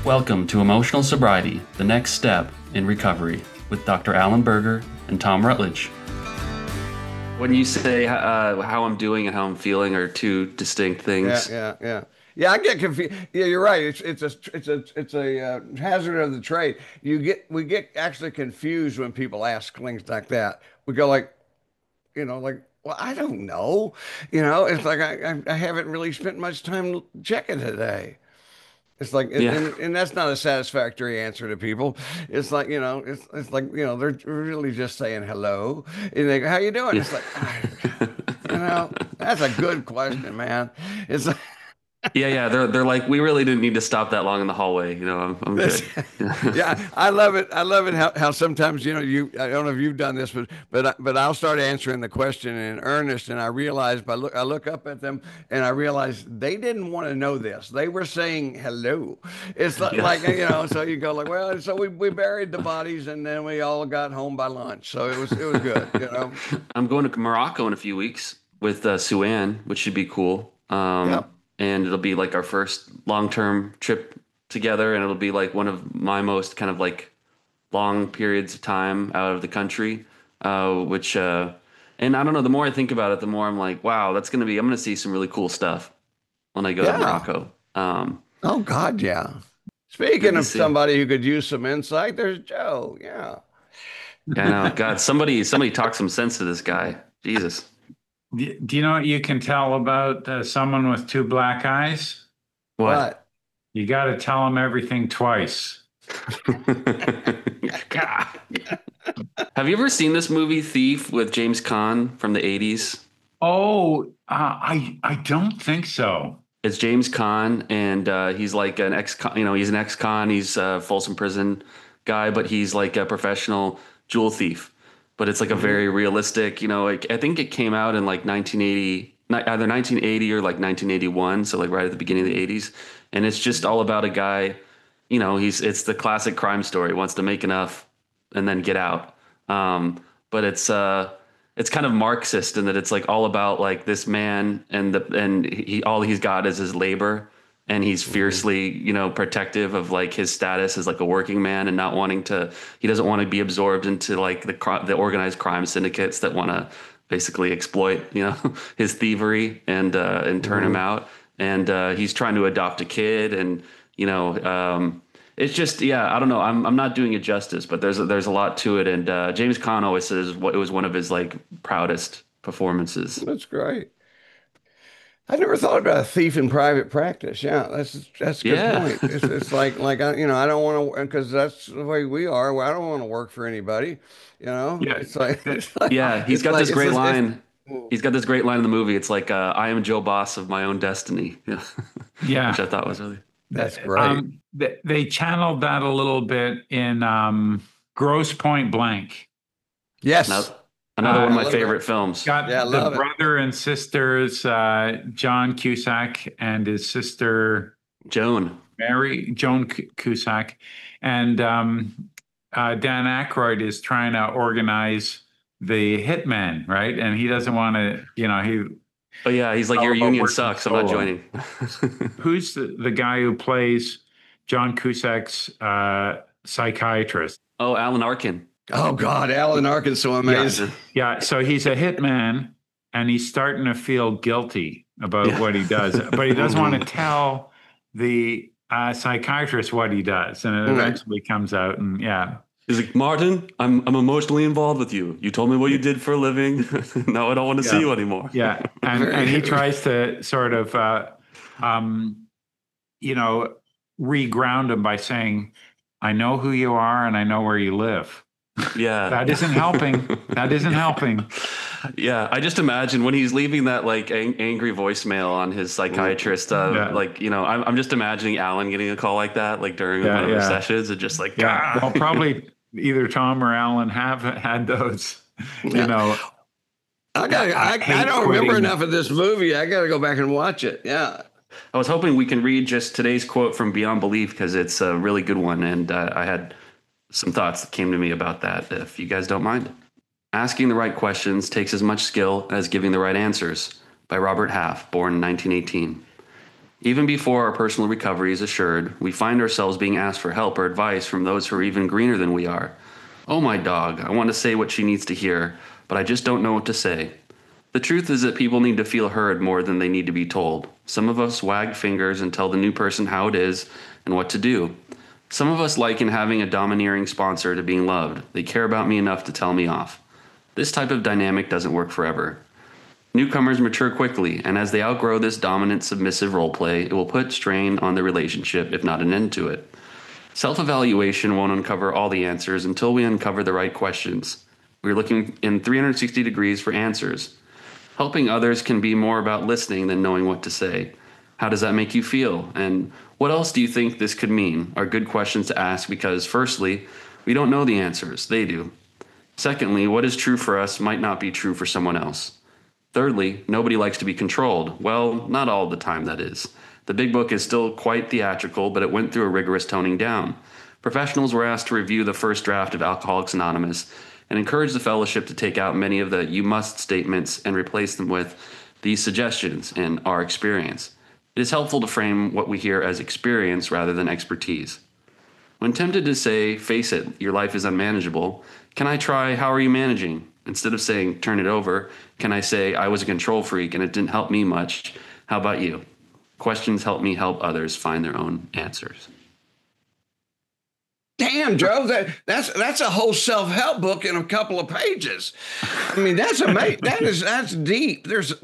Welcome to Emotional Sobriety, the next step in recovery, with Dr. Alan Berger and Tom Rutledge. When you say how I'm doing and how I'm feeling are two distinct things. Yeah, I get confused. Yeah, you're right. It's a hazard of the trade. We get actually confused when people ask things like that. We go like, well, I don't know. It's like I haven't really spent much time checking today. It's like, Yeah. and that's not a satisfactory answer to people. It's like, it's like, they're really just saying hello. And they go, how you doing? Yeah. It's like, that's a good question, man. It's like, Yeah. They're like, we really didn't need to stop that long in the hallway. I'm this, good. yeah, I love it. I love it how sometimes, I don't know if you've done this, but I'll start answering the question in earnest. And I realize I look up at them and I realize they didn't want to know this. They were saying hello. It's Yeah. like, so you go like, well, so we buried the bodies and then we all got home by lunch. So it was good. I'm going to Morocco in a few weeks with Suan, which should be cool. Yep. And it'll be like our first long-term trip together, and it'll be like one of my most kind of like long periods of time out of the country, which and I don't know, the more I think about it, the more I'm like, wow, I'm gonna see some really cool stuff when I go to Yeah. Morocco. Oh God, yeah. Good Speaking to of see. somebody who could use some insight, there's Joe. Yeah. Yeah, I know. God, somebody talk some sense to this guy. Jesus. Do you know what you can tell about someone with two black eyes? What? What? You got to tell them everything twice. God. Have you ever seen this movie Thief with James Caan from the 80s? Oh, I don't think so. It's James Caan, and he's like an ex-con, he's an ex-con, he's a Folsom Prison guy, but he's like a professional jewel thief. But it's like a Mhm. very realistic, like, I think it came out in like 1980, either 1980 or like 1981, so like right at the beginning of the 80s. And it's just all about a guy, it's the classic crime story. He wants to make enough and then get out. But it's kind of Marxist in that it's like all about like this man and he all he's got is his labor, and he's Mhm. fiercely protective of like his status as like a working man and not wanting to he doesn't want to be absorbed into like the organized crime syndicates that want to basically exploit his thievery and turn him Mhm. out, and he's trying to adopt a kid, and you know it's just, yeah, I don't know. I'm not doing it justice, but there's a lot to it. And James Caan always says it was one of his like proudest performances. That's great. I never thought about a thief in private practice. Yeah, that's a good Yeah. point. It's like I don't want to because that's the way we are. Well, I don't want to work for anybody. Yeah. It's like That- Yeah, he's it's got like this it's great this it's line. He's got this great line in the movie. It's like, I am Joe Boss of my own destiny. Yeah. Which I yeah. thought was really that's great. They channeled that a little bit in Gross Point Blank. Yes, another, another one Uh, of I my love that. favorite films. Yeah, I got the love it. brother and sisters, John Cusack and his sister Joan. Joan Cusack, and Dan Aykroyd is trying to organize the hitman, right? And he doesn't want to, he Oh yeah, he's like, all your about union working sucks. I'm not solo. joining. Who's the guy who plays John Cusack's psychiatrist? Oh, Alan Arkin. Oh God, Alan Arkin's so Yeah, amazing. yeah. So he's a hitman, and he's starting to feel guilty about Yeah. what he does, but he doesn't want to tell the psychiatrist what he does, and it Right. eventually comes out. And yeah, He's like, Martin, I'm emotionally involved with you. You told me what you did for a living. Now I don't want to see yeah, you anymore. yeah. And he Very. tries to sort of, um, you know, reground him by saying, "I know who you are, and I know where you live." Yeah. That isn't helping. That isn't helping. Yeah. I just imagine when he's leaving that like angry voicemail on his psychiatrist, Yeah, like, I'm just imagining Alan getting a call like that, like during one yeah, of the yeah. sessions, and just like, Yeah, ah. well, probably either Tom or Alan have had those, you Yeah. know, I hate don't remember quitting. enough of this movie. I got to go back and watch it. Yeah. I was hoping we can read just today's quote from Beyond Belief because it's a really good one. And I had some thoughts that came to me about that, if you guys don't mind. Asking the right questions takes as much skill as giving the right answers, by Robert Half, born in 1918. Even before our personal recovery is assured, we find ourselves being asked for help or advice from those who are even greener than we are. Oh, my dog, I want to say what she needs to hear, but I just don't know what to say. The truth is that people need to feel heard more than they need to be told. Some of us wag fingers and tell the new person how it is and what to do. Some of us liken having a domineering sponsor to being loved. They care about me enough to tell me off. This type of dynamic doesn't work forever. Newcomers mature quickly, and as they outgrow this dominant, submissive role play, it will put strain on the relationship, if not an end to it. Self-evaluation won't uncover all the answers until we uncover the right questions. We're looking in 360 degrees for answers. Helping others can be more about listening than knowing what to say. How does that make you feel? And what else do you think this could mean? Are good questions to ask because, firstly, we don't know the answers. They do. Secondly, what is true for us might not be true for someone else. Thirdly, nobody likes to be controlled. Well, not all the time, that is. The big book is still quite theatrical, but it went through a rigorous toning down. Professionals were asked to review the first draft of Alcoholics Anonymous and encourage the fellowship to take out many of the "you must" statements and replace them with "these suggestions" and "our experience." It is helpful to frame what we hear as experience rather than expertise. When tempted to say, "Face it, your life is unmanageable," can I try, "How are you managing?" Instead of saying, "Turn it over," can I say, "I was a control freak and it didn't help me much. How about you?" Questions help me help others find their own answers. Damn, Joe, that's a whole self-help book in a couple of pages. I mean, that's amazing. That's deep. There's,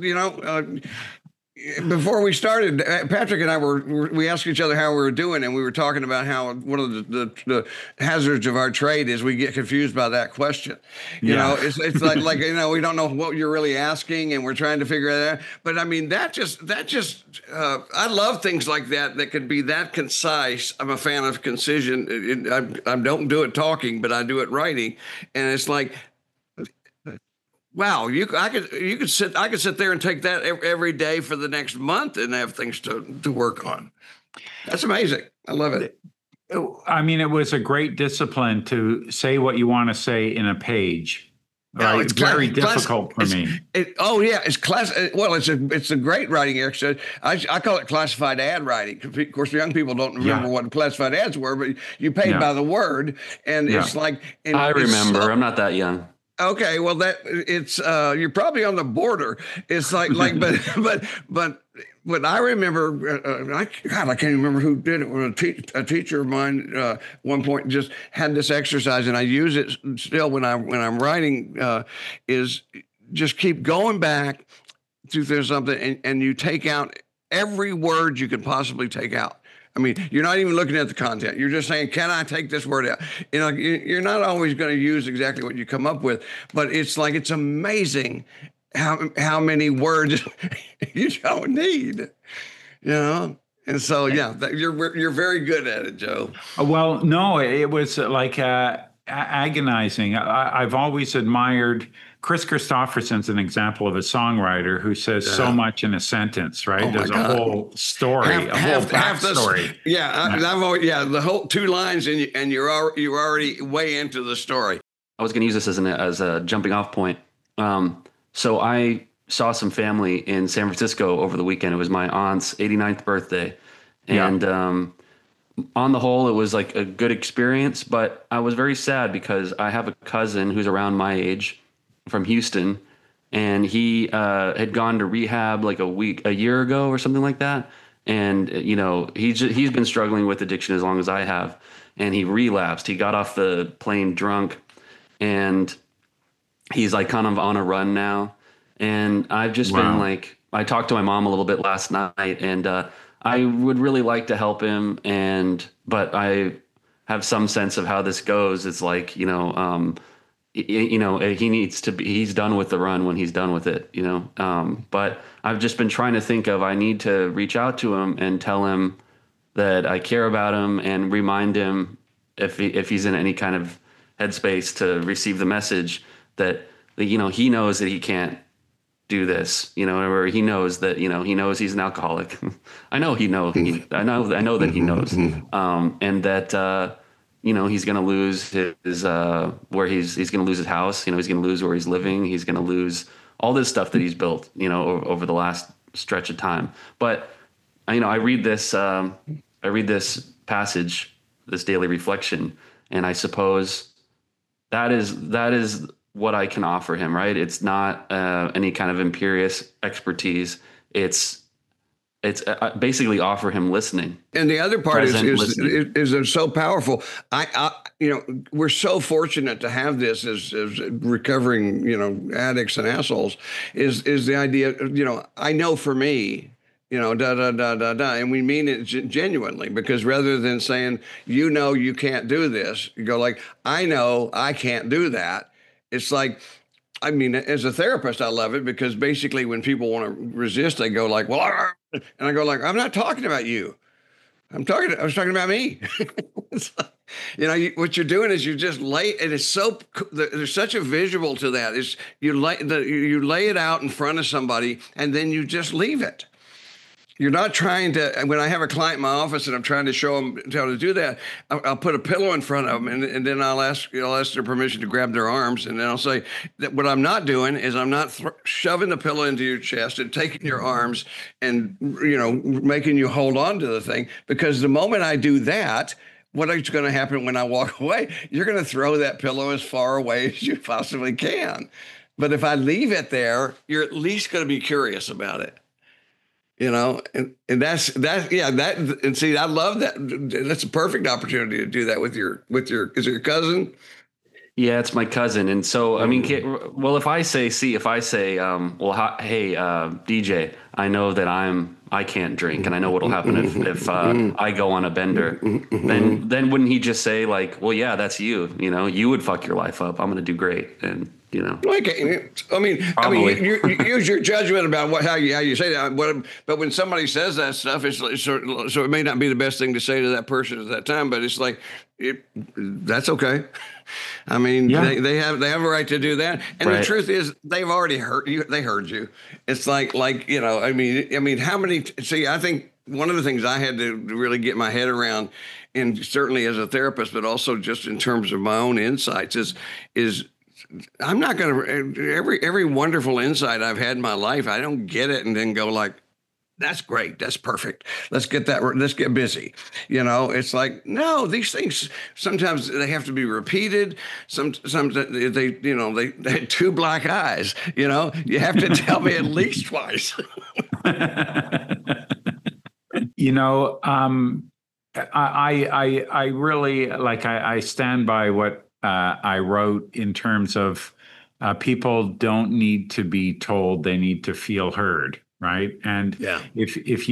before we started, Patrick and I we asked each other how we were doing, and we were talking about how one of the hazards of our trade is we get confused by that question. You know, it's like we don't know what you're really asking, and we're trying to figure it out. But I mean, that just I love things like that can be that concise. I'm a fan of concision. I don't do it talking, but I do it writing, and it's like, wow, I could sit there and take that every day for the next month and have things to work on. That's amazing. I love it. I mean, it was a great discipline to say what you want to say in a page. Right? No, it's very difficult for me. It's class. Well, it's a great writing exercise. I call it classified ad writing. Of course, young people don't remember what classified ads were, but you paid by the word, and it's like. And I remember. I'm not that young. Okay, well, you're probably on the border. It's like, but I remember, I can't remember who did it. A teacher of mine, one point just had this exercise, and I use it still when I'm writing. Is just keep going back to something, and you take out every word you could possibly take out. I mean, you're not even looking at the content. You're just saying, can I take this word out? You're not always going to use exactly what you come up with, but it's amazing how many words you don't need, And so, you're very good at it, Joe. Well, no, it was like agonizing. I've always admired Chris Christopherson's an example of a songwriter who says so much in a sentence, right? Oh, there's a whole story, a whole backstory. The whole 2 lines, and you're already way into the story. I was going to use this as a jumping off point. So I saw some family in San Francisco over the weekend. It was my aunt's 89th birthday, and on the whole, it was like a good experience. But I was very sad because I have a cousin who's around my age, from Houston, and he had gone to rehab like a year ago or something like that. And he's been struggling with addiction as long as I have, and he relapsed. He got off the plane drunk, and he's like kind of on a run now. And I've just been like, I talked to my mom a little bit last night, and I would really like to help him, but I have some sense of how this goes. It's like, he's done with the run when he's done with it, but I've just been trying to think of, I need to reach out to him and tell him that I care about him and remind him if he's in any kind of headspace to receive the message that, he knows that he can't do this, or he knows that, he knows he's an alcoholic. I know I know that he knows, and that, he's going to lose his he's going to lose his house. He's going to lose where he's living. He's going to lose all this stuff that he's built, over the last stretch of time. But I read this passage, this daily reflection, and I suppose that is what I can offer him, right? It's not any kind of imperious expertise. It's basically offer him listening. And the other part Present is listening. they're so powerful. We're so fortunate to have this as recovering, addicts and assholes. Is the idea? I know for me. Da da da da da, and we mean it genuinely, because rather than saying you can't do this, you go like, I know I can't do that. It's like, I mean, as a therapist, I love it, because basically when people want to resist, they go like, well, and I go like, I'm not talking about you. I was talking about me. It's like, what you're doing is you just lay, and it's so, there's such a visual to that. Is you lay it out in front of somebody, and then you just leave it. You're not trying to, when I have a client in my office and I'm trying to show them how to do that, I'll put a pillow in front of them, and then I'll ask their permission to grab their arms. And then I'll say that what I'm not doing is I'm not shoving the pillow into your chest and taking your arms and, making you hold on to the thing. Because the moment I do that, what is going to happen when I walk away? You're going to throw that pillow as far away as you possibly can. But if I leave it there, you're at least going to be curious about it. And that's and see, I love that. That's a perfect opportunity to do that with your, is it your cousin? Yeah, it's my cousin. And so, I mean, well, if I say, hey, DJ, I know that I can't drink, and I know what'll happen if I go on a bender, then wouldn't he just say like, well, yeah, that's you, you would fuck your life up. I'm going to do great. And, Okay. I mean, you use your judgment about how you say that. But when somebody says that stuff, it's so it may not be the best thing to say to that person at that time. But it's like, that's okay. I mean, yeah. they have a right to do that. And right. The truth is, they've already heard you. They heard you. It's like I mean, how many? See, I think one of the things I had to really get my head around, and certainly as a therapist, but also just in terms of my own insights, is I'm not going to, every wonderful insight I've had in my life, I don't get it and then go like, that's great, that's perfect, let's get busy. It's like, no, these things, sometimes they have to be repeated. Sometimes they had two black eyes, you have to tell me at least twice. I really, I stand by what I wrote in terms of people don't need to be told, they need to feel heard, right? And yeah. if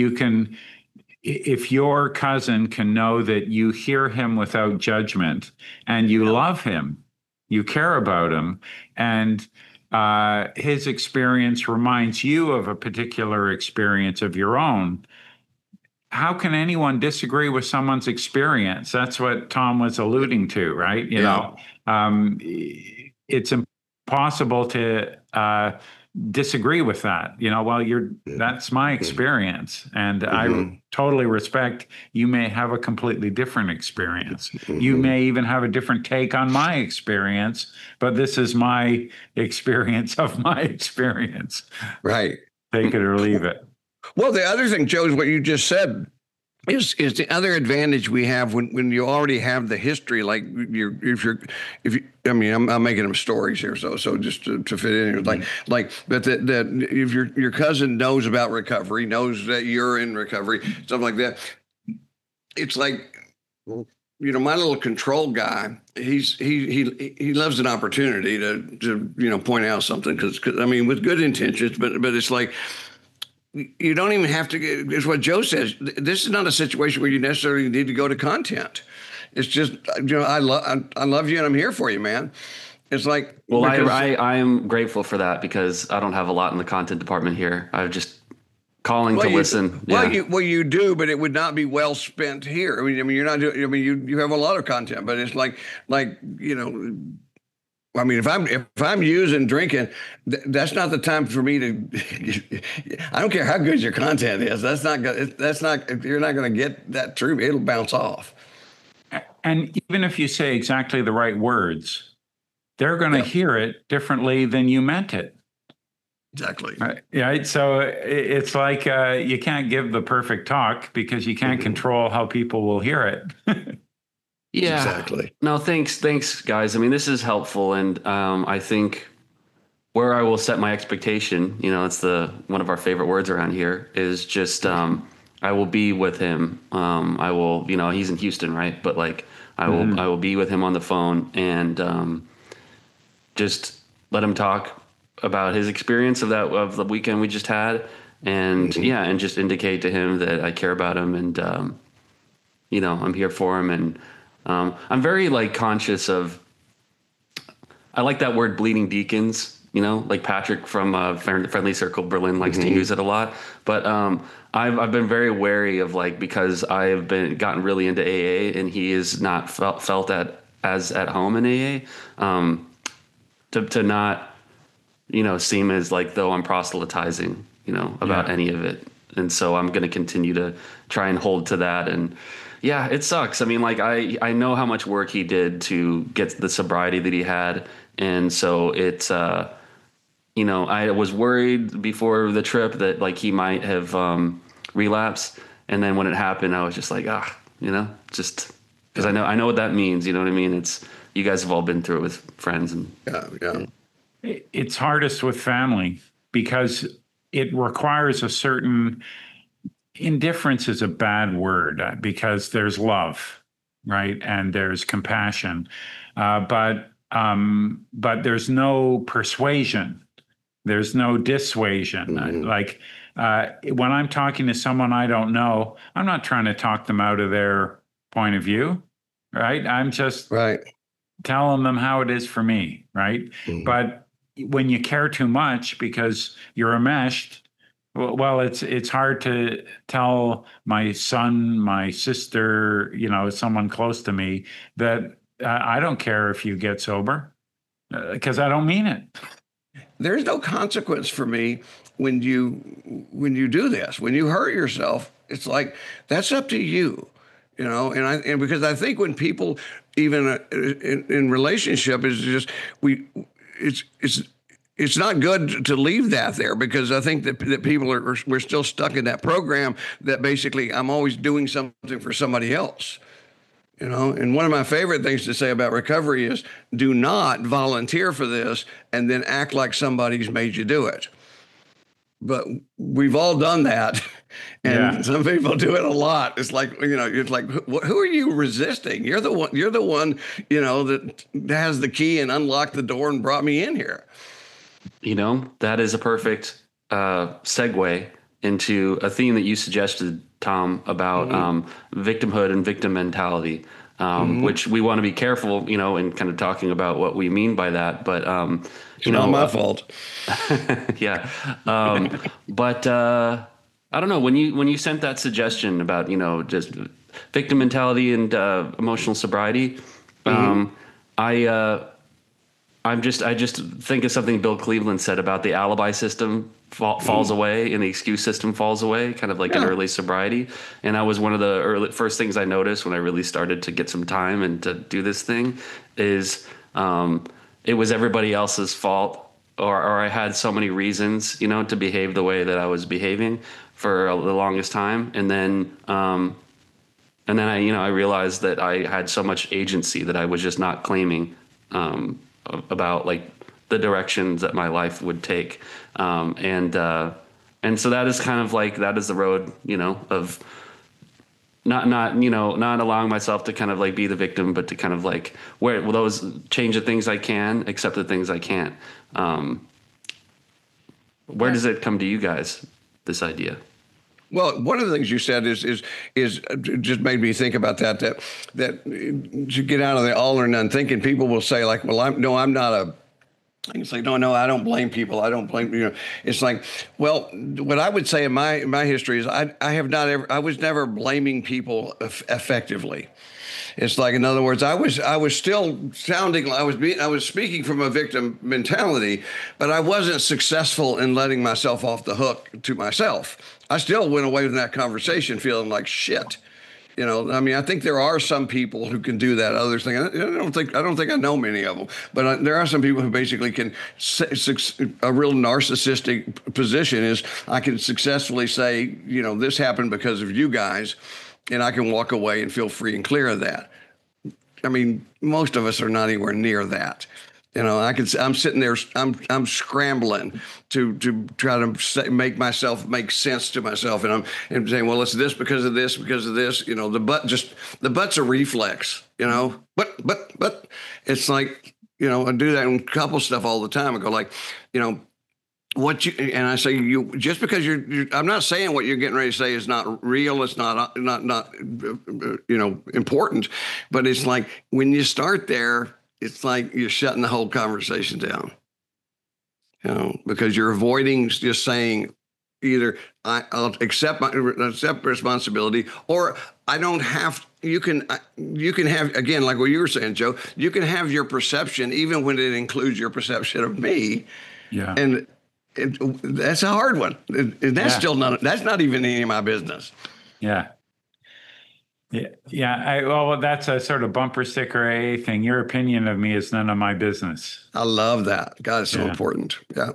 your cousin can know that you hear him without judgment, and you love him, you care about him, and his experience reminds you of a particular experience of your own, how can anyone disagree with someone's experience? That's what Tom was alluding to, right? It's impossible to disagree with that. That's my experience, and I totally respect you may have a completely different experience. You may even have a different take on my experience, but this is my experience of my experience. Right. Take it or leave it. Well, the other thing, Joe, is what you just said is the other advantage we have when you already have the history. Like I mean, I'm making them stories here, so just to fit in here, but that if your cousin knows about recovery, knows that you're in recovery, stuff like that, it's like, my little control guy, he loves an opportunity to point out something, because I mean, with good intentions, but it's like, you don't even have to. It's what Joe says. This is not a situation where you necessarily need to go to content. It's just, I love you and I'm here for you, man. It's like, well, I am grateful for that, because I don't have a lot in the content department here. I'm just calling to listen. You do, but it would not be well spent here. I mean, you're not doing. I mean, you have a lot of content, but it's like. I mean, if I'm using drinking, that's not the time for me to. I don't care how good your content is. That's not. You're not going to get that true. It'll bounce off. And even if you say exactly the right words, they're going to hear it differently than you meant it. Exactly. Right. So it's like you can't give the perfect talk because you can't control how people will hear it. Yeah. Exactly. No, thanks, guys. I mean, this is helpful, and I think where I will set my expectation, it's the one of our favorite words around here, is just I will be with him. I will, he's in Houston, right? But like I will be with him on the phone and just let him talk about his experience of the weekend we just had, and and just indicate to him that I care about him, and I'm here for him, and I'm very like conscious of. I like that word, bleeding deacons. Like Patrick from Friendly Circle Berlin likes to use it a lot. But I've been very wary of, like, because I've gotten really into AA and he is not felt as at home in AA, to not seem as like though I'm proselytizing about any of it. And so I'm going to continue to try and hold to that. And yeah, it sucks. I mean, like I know how much work he did to get the sobriety that he had. And so it's, I was worried before the trip that like he might have relapsed. And then when it happened, I was just like, just because I know what that means. You know what I mean? You guys have all been through it with friends. And Yeah. It's hardest with family because it requires a certain indifference is a bad word because there's love, right? And there's compassion, but there's no persuasion. There's no dissuasion. Like when I'm talking to someone I don't know, I'm not trying to talk them out of their point of view, right? I'm just telling them how it is for me, right? But when you care too much because you're enmeshed, well, it's hard to tell my son, my sister, someone close to me that I don't care if you get sober because I don't mean it. There's no consequence for me when you do this. When you hurt yourself, it's like that's up to you, and because I think when people even in relationship is just it's not good to leave that there because I think that people we're still stuck in that program that basically I'm always doing something for somebody else. And one of my favorite things to say about recovery is do not volunteer for this and then act like somebody's made you do it. But we've all done that. And some people do it a lot. It's like, it's like, who are you resisting? You're the one, that has the key and unlocked the door and brought me in here. That is a perfect segue into a theme that you suggested, Tom, about victimhood and victim mentality, which we want to be careful, in kind of talking about what we mean by that. But, it's not my fault. Yeah. But I don't know, when you sent that suggestion about, just victim mentality and emotional sobriety, I just think of something Bill Cleveland said about the alibi system falls away and the excuse system falls away, kind of like in early sobriety. And that was one of the first things I noticed when I really started to get some time and to do this thing is it was everybody else's fault, or I had so many reasons, to behave the way that I was behaving for the longest time. And then I realized that I had so much agency that I was just not claiming about like the directions that my life would take. And so that is kind of like, that is the road, of not allowing myself to kind of like be the victim, but to kind of like change the things I can, accept the things I can't. Where does it come to you guys, this idea? Well, one of the things you said is just made me think about that to get out of the all or none thinking. People will say like, well, I'm not a. It's like, no, I don't blame people. I don't blame. It's like, well, what I would say in my history is I was never blaming people effectively. It's like, in other words, I was still sounding like I was speaking from a victim mentality, but I wasn't successful in letting myself off the hook to myself. I still went away from that conversation feeling like shit, You know, I mean, I think there are some people who can do that other thing. I don't think I know many of them, but there are some people who basically can. A real narcissistic position is I can successfully say, you know, this happened because of you guys, and I can walk away and feel free and clear of that. I mean, most of us are not anywhere near that. You know, I'm sitting there, I'm scrambling to try to make myself make sense to myself, and I'm saying, well, it's this because of this, because of this. You know, the butt's a reflex. You know, but it's like, you know, I do that in couple stuff all the time. I go like, you know, and I say, you just because I'm not saying what you're getting ready to say is not real. It's not you know, important, but it's like when you start there, it's like you're shutting the whole conversation down, you know, because you're avoiding just saying either I'll accept responsibility, or I don't have. You can have, again, like what you were saying, Joe. You can have your perception even when it includes your perception of me. Yeah, and that's a hard one. And that's still not. That's not even any of my business. Yeah. Yeah. Well, that's a sort of bumper sticker AA thing. Your opinion of me is none of my business. I love that. God, it's so important. Yeah.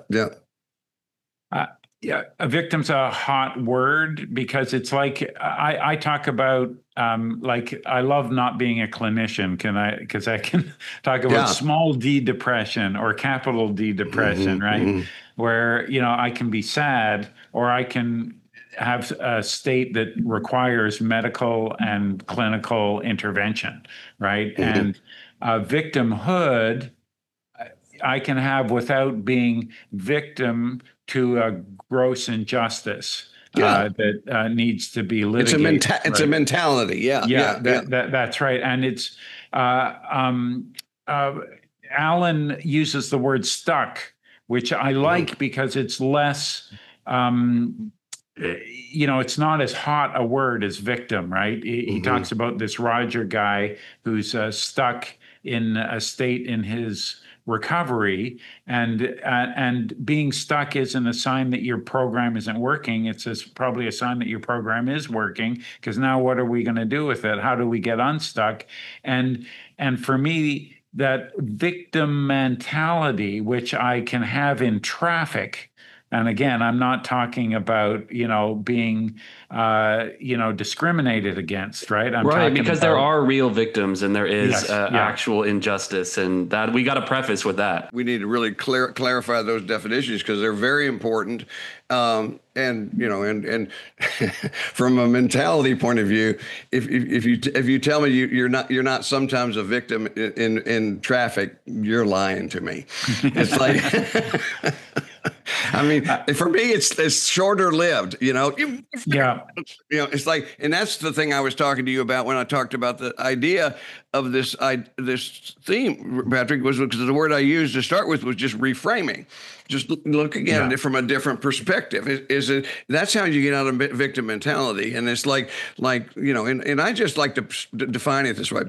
Yeah. A victim's a hot word because it's like I talk about like I love not being a clinician. Because I can talk about small d depression or capital D depression, right? Mm-hmm. Where, you know, I can be sad, or I can have a state that requires medical and clinical intervention, right? Mm-hmm. And victimhood, I can have without being victim to a gross injustice that needs to be litigated. It's a mentality. Yeah. That's right. And it's Alan uses the word stuck, which I like because it's less. You know, it's not as hot a word as victim, right? He talks about this Roger guy who's stuck in a state in his recovery, and being stuck isn't a sign that your program isn't working. It's probably a sign that your program is working, because now what are we going to do with it? How do we get unstuck? And for me, that victim mentality, which I can have in traffic. And again, I'm not talking about, you know, being, you know, discriminated against, right? Right, because there are real victims and there is actual injustice, and that we got to preface with that. We need to really clarify those definitions because they're very important. And you know, and from a mentality point of view, if you tell me you're not sometimes a victim in traffic, you're lying to me. It's like. I mean, for me, it's shorter lived, you know. Yeah. You know, it's like, and that's the thing I was talking to you about when I talked about the idea of this theme, Patrick, was because the word I used to start with was just reframing, just looking at it from a different perspective. That's how you get out of victim mentality, and it's like you know, and I just like to define it this way.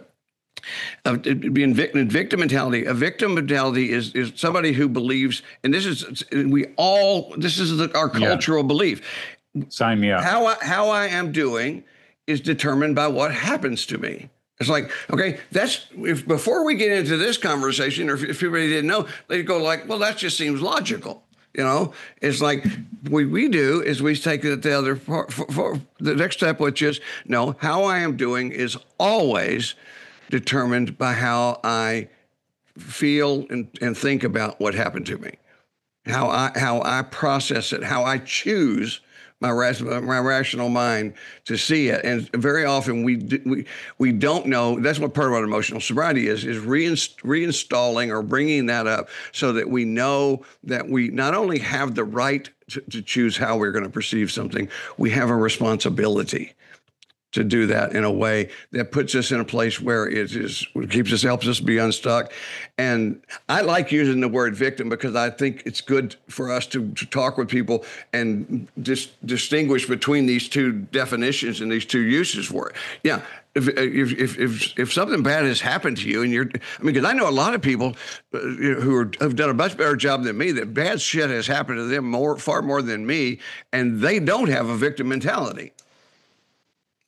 Being victim mentality. A victim mentality is somebody who believes, and this is our cultural belief. Sign me up. How I am doing is determined by what happens to me. It's like, okay, before we get into this conversation, or if everybody didn't know, they go like, well, that just seems logical. You know, it's like what we do is we take it the other part for the next step, which is no, how I am doing is always determined by how I feel and think about what happened to me, how I process it, how I choose my rational mind to see it. And very often we don't know. That's what part of our emotional sobriety is reinstalling or bringing that up so that we know that we not only have the right to choose how we're going to perceive something, we have a responsibility to do that in a way that puts us in a place where it helps us be unstuck. And I like using the word victim because I think it's good for us to talk with people and distinguish between these two definitions and these two uses for it. Yeah. If something bad has happened to you and because I know a lot of people who have done a much better job than me, that bad shit has happened to them far more than me, and they don't have a victim mentality.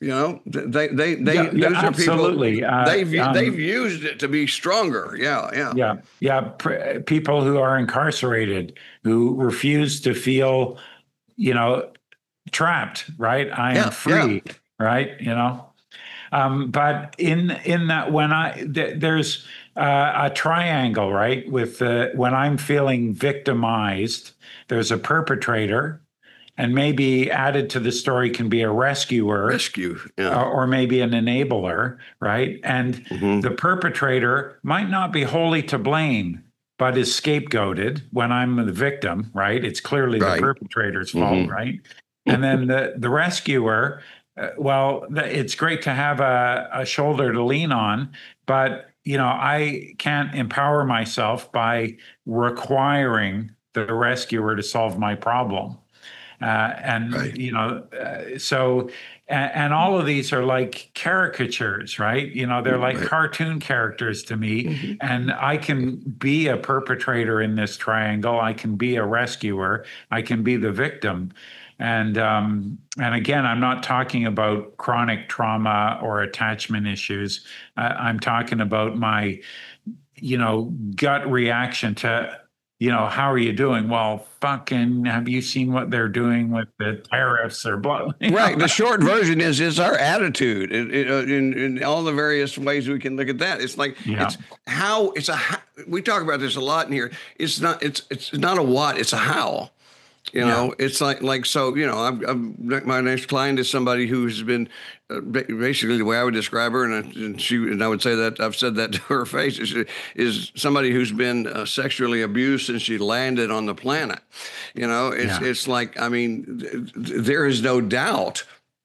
You know, they Yeah, those are absolutely. people, they've used it to be stronger. Yeah, yeah. Yeah. People who are incarcerated, who refuse to feel, you know, trapped, right? I am Yeah, yeah. free, right? But in that, when there's a triangle, right? With when I'm feeling victimized, there's a perpetrator, and maybe added to the story can be a rescuer, Rescue. Yeah. or maybe an enabler, right? And Hmm. the perpetrator might not be wholly to blame, but is scapegoated when I'm the victim, right? It's clearly the Right. perpetrator's fault, Hmm. right? And then the rescuer, it's great to have a shoulder to lean on, but I can't empower myself by requiring the rescuer to solve my problem. And Right. so and all of these are like caricatures, right? They're like Right. cartoon characters to me. Hmm. And I can be a perpetrator in this triangle, I can be a rescuer, I can be the victim. And again, I'm not talking about chronic trauma or attachment issues. I'm talking about my gut reaction to, how are you doing? Well, fucking, have you seen what they're doing with the tariffs or blah? Right. The short version is our attitude in all the various ways we can look at that. It's like Yeah. we talk about this a lot in here. It's not a what, it's a how. It's like so. My next client is somebody who's been basically the way I would describe her, and I would say that I've said that to her face is somebody who's been sexually abused since she landed on the planet. It's like, I mean, there is no doubt.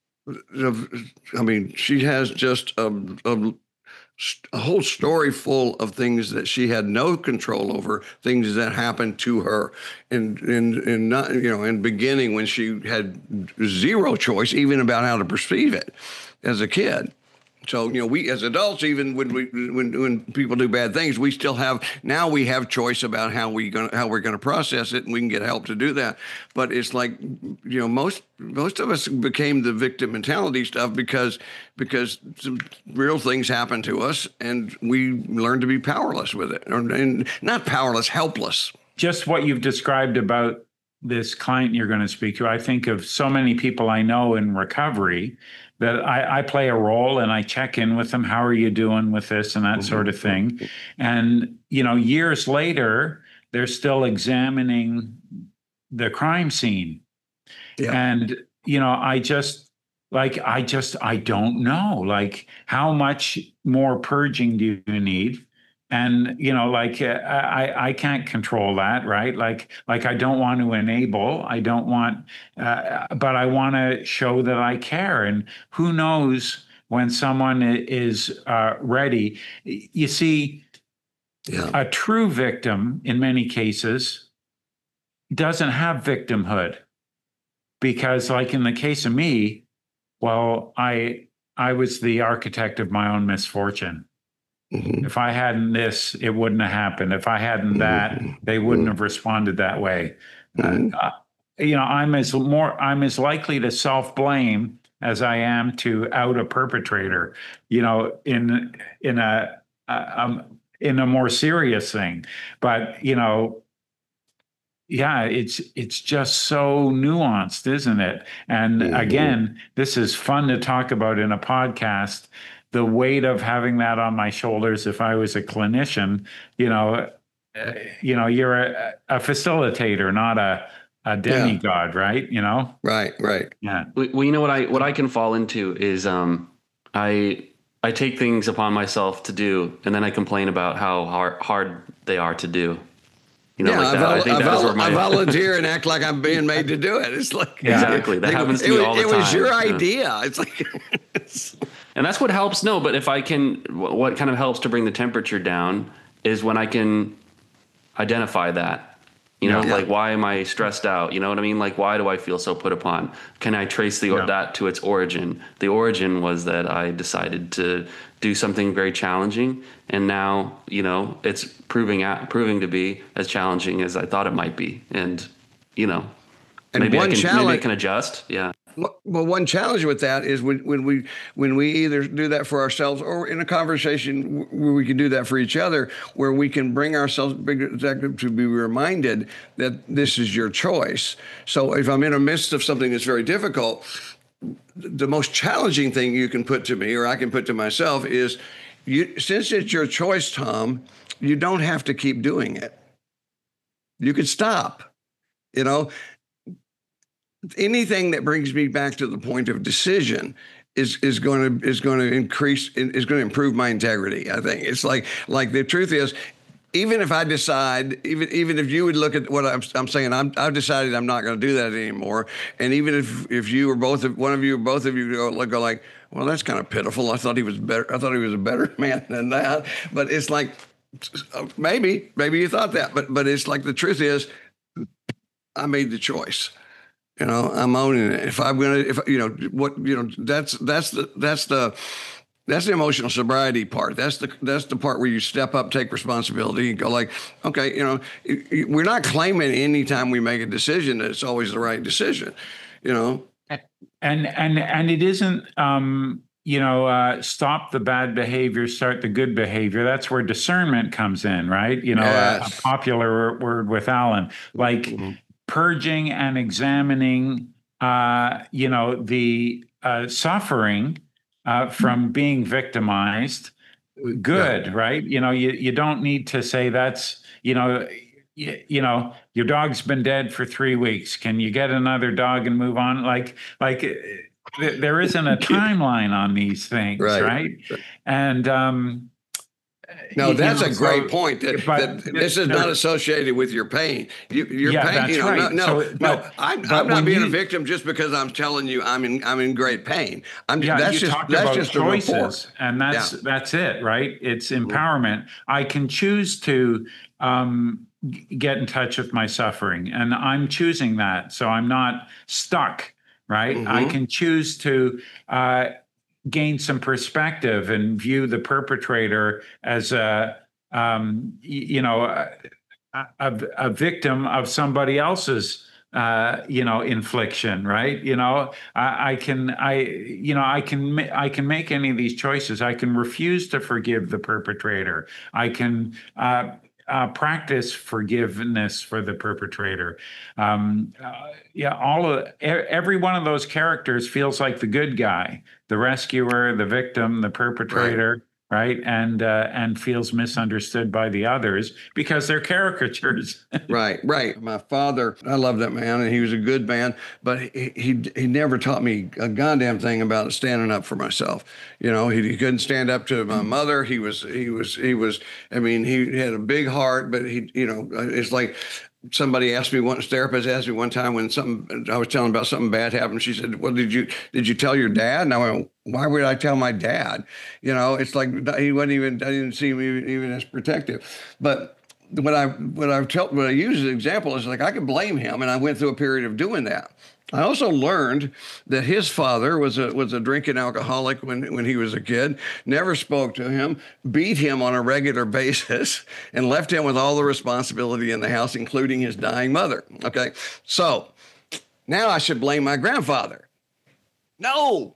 I mean, she has just a whole story full of things that she had no control over, things that happened to her, and not, in beginning when she had zero choice even about how to perceive it as a kid. So, we as adults, even when people do bad things, we have choice about how we're going to process it, and we can get help to do that. But it's like, most of us became the victim mentality stuff because some real things happen to us, and we learn to be powerless with it, and not powerless, helpless. Just what you've described about this client you're going to speak to, I think of so many people I know in recovery that I play a role, and I check in with them. How are you doing with this and that sort of thing? And, years later, they're still examining the crime scene. Yeah. And, I don't know, like, how much more purging do you need? And I can't control that, right? Like I don't want to enable, I don't want, but I want to show that I care. And who knows when someone is ready? You see, Yeah. a true victim in many cases doesn't have victimhood, because, like in the case of me, well, I was the architect of my own misfortune. Mm-hmm. If I hadn't this, it wouldn't have happened. If I hadn't that, they wouldn't have responded that way. Mm-hmm. I'm as likely to self-blame as I am to out a perpetrator. In a more serious thing, but yeah, it's just so nuanced, isn't it? And again, this is fun to talk about in a podcast. The weight of having that on my shoulders, if I was a clinician, you're a facilitator, not a demigod, right? Right. Yeah. Well, what I can fall into is I take things upon myself to do, and then I complain about how hard they are to do. Like that. I think that's where I volunteer and act like I'm being made to do it. It's like, exactly, that happens to me all the time. It was your idea. It's like, and that's what helps. No, but if I can, what kind of helps to bring the temperature down is when I can identify that. Like, why am I stressed out? You know what I mean? Like, why do I feel so put upon? Can I trace that to its origin? The origin was that I decided to do something very challenging, and now it's proving to be as challenging as I thought it might be. And And maybe one maybe I challenge, can adjust. Yeah. well, one challenge with that is when we either do that for ourselves or in a conversation where we can do that for each other, where we can bring ourselves to be reminded that this is your choice. So if I'm in the midst of something that's very difficult, the most challenging thing you can put to me, or I can put to myself, is since it's your choice, Tom, you don't have to keep doing it. You could stop. You know, anything that brings me back to the point of decision is going to improve my integrity. I think it's like the truth is, even if I decide, even if you would look at what I'm saying, I've decided I'm not going to do that anymore. And even if you or both of one of you or both of you go like, well, that's kind of pitiful. I thought he was better. I thought he was a better man than that. But it's like, maybe you thought that, but it's like the truth is, I made the choice. You know, I'm owning it. If I'm gonna, that's the emotional sobriety part. That's the part where you step up, take responsibility, and go like, okay, we're not claiming any time we make a decision that it's always the right decision. You know, and it isn't. Stop the bad behavior, start the good behavior. That's where discernment comes in, right? Yes. A popular word with Alan, like. Mm-hmm. Purging and examining, the suffering from being victimized. Good, right? You don't need to say that's, your dog's been dead for 3 weeks. Can you get another dog and move on? Like there isn't a timeline on these things, right? And no, that's a great point. That this is not associated with your pain. Your pain. That's right. I'm not being a victim just because I'm telling you I'm in great pain. That's just choices, and that's it, right? It's empowerment. I can choose to get in touch with my suffering, and I'm choosing that, so I'm not stuck. Right? Mm-hmm. I can choose to. Gain some perspective and view the perpetrator as a victim of somebody else's infliction, right? I can make any of these choices. I can refuse to forgive the perpetrator. I can practice forgiveness for the perpetrator. Every one of those characters feels like the good guy, the rescuer, the victim, the perpetrator, right? And feels misunderstood by the others because they're caricatures. Right. My father, I love that man, and he was a good man, but he never taught me a goddamn thing about standing up for myself. He couldn't stand up to my mother. He had a big heart, but it's like. Somebody asked me, one therapist asked me one time when I was telling about something bad happened. She said, "Well, did you tell your dad?" And I went, "Why would I tell my dad?" It's like he wasn't even. I didn't see him even as protective. But what I use as an example is like I could blame him, and I went through a period of doing that. I also learned that his father was a drinking alcoholic when he was a kid, never spoke to him, beat him on a regular basis, and left him with all the responsibility in the house, including his dying mother. Okay, so now I should blame my grandfather. No,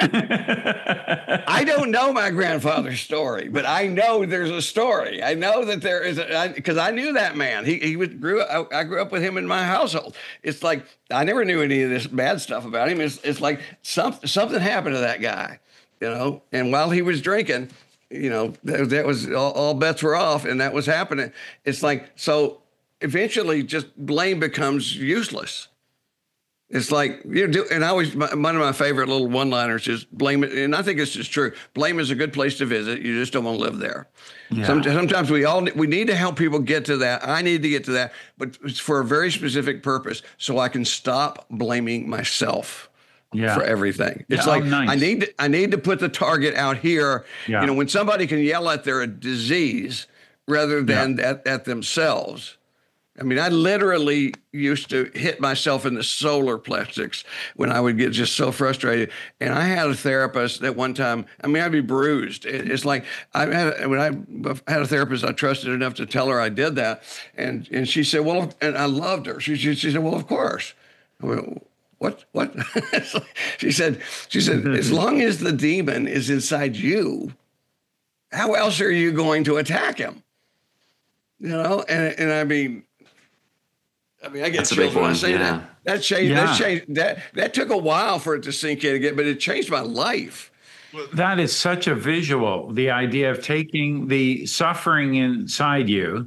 I don't know my grandfather's story, but I know there's a story. I know that there is because I knew that man. I grew up with him in my household. It's like I never knew any of this bad stuff about him. It's like something happened to that guy, And while he was drinking, that was all bets were off, and that was happening. It's like so. Eventually, just blame becomes useless. It's like, and one of my favorite little one-liners is blame it. And I think it's just true. Blame is a good place to visit. You just don't want to live there. Yeah. Sometimes we need to help people get to that. I need to get to that, but it's for a very specific purpose. So I can stop blaming myself for everything. It's nice. I need to put the target out here. Yeah. When somebody can yell at their disease rather than at themselves. I mean, I literally used to hit myself in the solar plexus when I would get just so frustrated. And I had a therapist that one time, I'd be bruised. It's like when I had a therapist I trusted enough to tell her I did that. And she said, well, and I loved her. She said, well, of course. I went, what? She said, as long as the demon is inside you, how else are you going to attack him? You know, and I mean, I get chills when I say that. That changed. That took a while for it to sink in again, but it changed my life. That is such a visual. The idea of taking the suffering inside you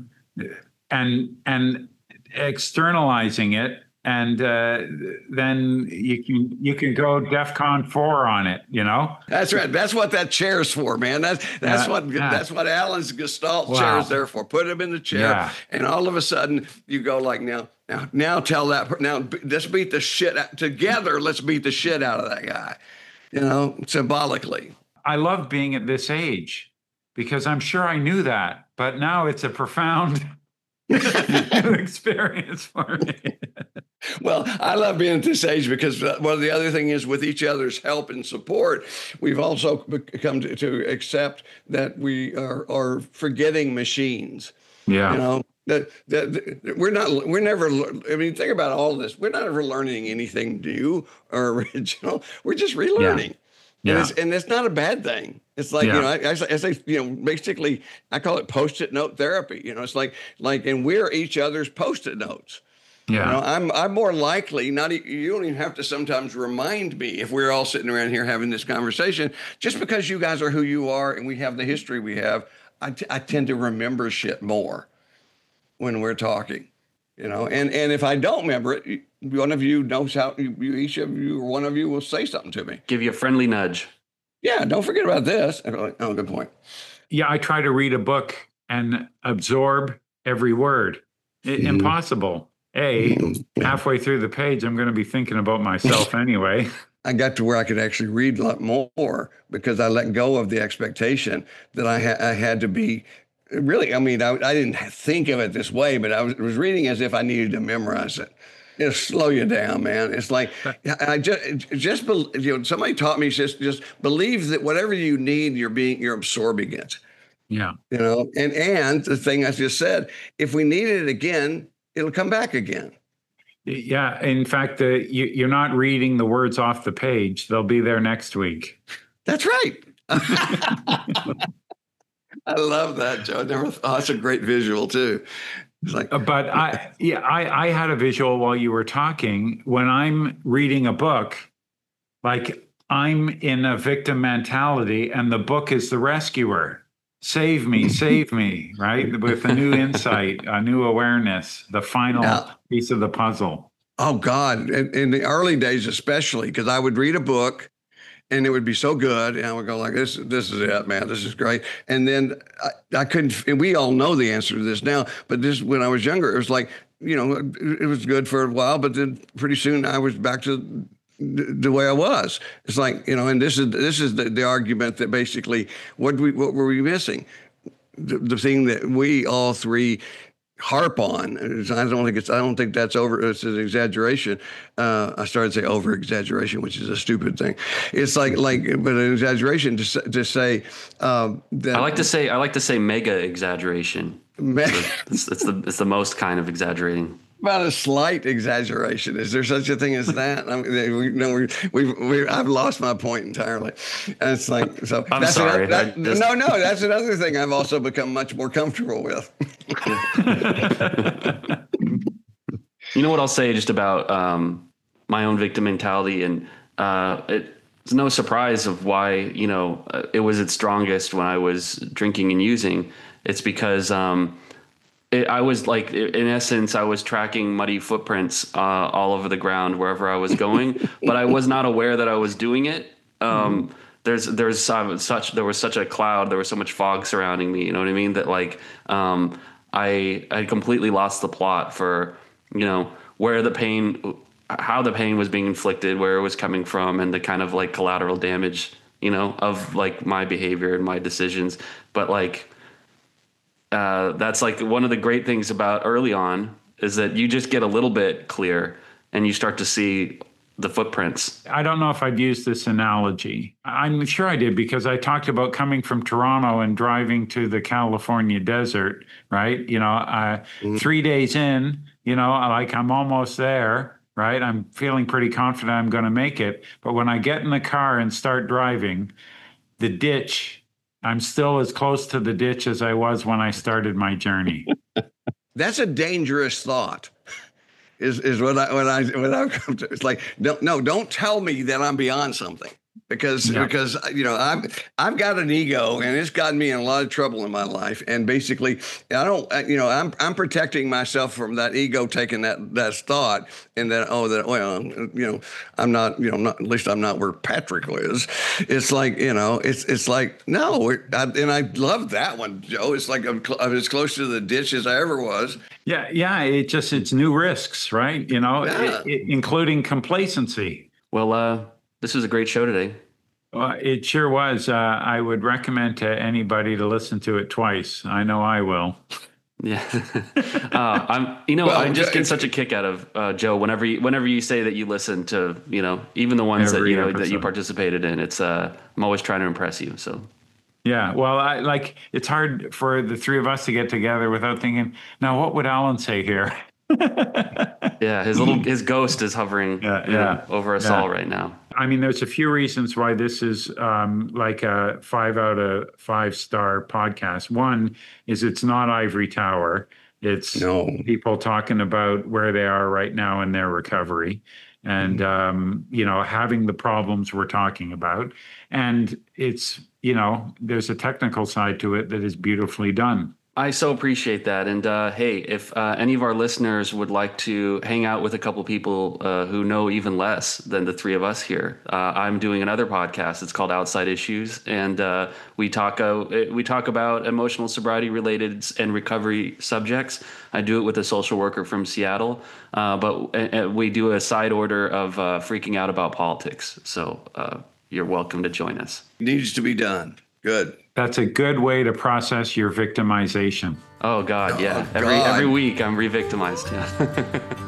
and externalizing it, and then you can go DEFCON 4 on it. You know. That's right. That's what that chair's for, man. That's what Alan's Gestalt chair is there for. Put him in the chair, and all of a sudden you go like, now tell that. Now let's beat the shit out together. Let's beat the shit out of that guy. You know, symbolically. I love being at this age because I'm sure I knew that, but now it's a profound experience for me. Well, I love being at this age because the other thing is with each other's help and support, we've also come to accept that we are forgetting machines. Yeah. You know, we're never, I mean, think about all this. We're not ever learning anything new or original. We're just relearning. Yeah. And it's not a bad thing. It's like, you know, I say, you know, basically I call it Post-it note therapy. You know, it's like, and we're each other's Post-it notes. Yeah. You know, I'm more likely you don't even have to sometimes remind me if we're all sitting around here having this conversation, just because you guys are who you are and we have the history we have, I tend to remember shit more when we're talking, you know, and if I don't remember it, one of you knows how, each of you or one of you will say something to me. Give you a friendly nudge. Yeah, don't forget about this. And I'm like, oh, good point. Yeah, I try to read a book and absorb every word. Impossible. Halfway through the page, I'm going to be thinking about myself anyway. I got to where I could actually read a lot more because I let go of the expectation that I had to be really. I mean, I didn't think of it this way, but I was reading as if I needed to memorize it. It'll slow you down, man. It's like I just you know, somebody taught me just believe that whatever you need, you're absorbing it. Yeah. You know, and the thing I just said, if we need it again, it'll come back again. Yeah. In fact, you're not reading the words off the page. They'll be there next week. That's right. I love that, Joe. That's a great visual too. It's like, but I had a visual while you were talking. When I'm reading a book, like I'm in a victim mentality and the book is the rescuer. Save me, right? With a new insight, a new awareness, the final piece of the puzzle. Oh God. In the early days, especially, because I would read a book and it would be so good. And I would go like, this is it, man. This is great. And then I couldn't, and we all know the answer to this now, but this, when I was younger, it was like, you know, it was good for a while, but then pretty soon I was back to the way I was. It's like, you know, and this is the argument that basically what were we missing? The thing that we all three harp on. I don't think that's over. It's an exaggeration. I started to say over exaggeration, which is a stupid thing. It's like, but an exaggeration to say that. I like to say mega exaggeration. It's the most kind of exaggerating. About a slight exaggeration. Is there such a thing as that? I mean, I've lost my point entirely. And it's like, so I'm sorry. No, that's another thing I've also become much more comfortable with. You know what I'll say just about my own victim mentality, and it's no surprise of why, you know, it was its strongest when I was drinking and using. It's because I was like, in essence, I was tracking muddy footprints all over the ground wherever I was going, but I was not aware that I was doing it. There was such a cloud, there was so much fog surrounding me. You know what I mean? That like I completely lost the plot for, you know, how the pain was being inflicted, where it was coming from, and the kind of like collateral damage, you know, of like my behavior and my decisions. But like. That's like one of the great things about early on is that you just get a little bit clear and you start to see the footprints. I don't know if I'd use this analogy. I'm sure I did because I talked about coming from Toronto and driving to the California desert, right? You know, 3 days in, you know, like I'm almost there. right? I'm feeling pretty confident I'm going to make it. But when I get in the car and start driving, the ditch, I'm still as close to the ditch as I was when I started my journey. That's a dangerous thought. Is what I've come to. It's like, don't tell me that I'm beyond something. Because I've got an ego, and it's gotten me in a lot of trouble in my life. And basically, I'm protecting myself from that ego taking that thought, and that I'm not, not, at least I'm not where Patrick is. It's like, it's like, no, and I love that one, Joe. It's like I'm as close to the ditch as I ever was. Yeah. It's new risks, right? Including complacency. Well, this was a great show today. It sure was. I would recommend to anybody to listen to it twice. I know I will. Yeah. I just get such a kick out of Joe whenever you say that you listen to, even the ones that that you participated in. It's I'm always trying to impress you. So. Yeah. Well, it's hard for the three of us to get together without thinking, now what would Alan say here? Yeah, his ghost is hovering over us all right now. I mean, there's a few reasons why this is like a 5 out of 5 star podcast. One is it's not ivory tower. It's people talking about where they are right now in their recovery, and having the problems we're talking about. And it's there's a technical side to it that is beautifully done. I so appreciate that. And hey, if any of our listeners would like to hang out with a couple people who know even less than the three of us here, I'm doing another podcast. It's called Outside Issues, and we talk about emotional sobriety related and recovery subjects. I do it with a social worker from Seattle, but we do a side order of freaking out about politics. So you're welcome to join us. Needs to be done. Good. That's a good way to process your victimization. Oh God, yeah. Every week I'm re-victimized. Yeah.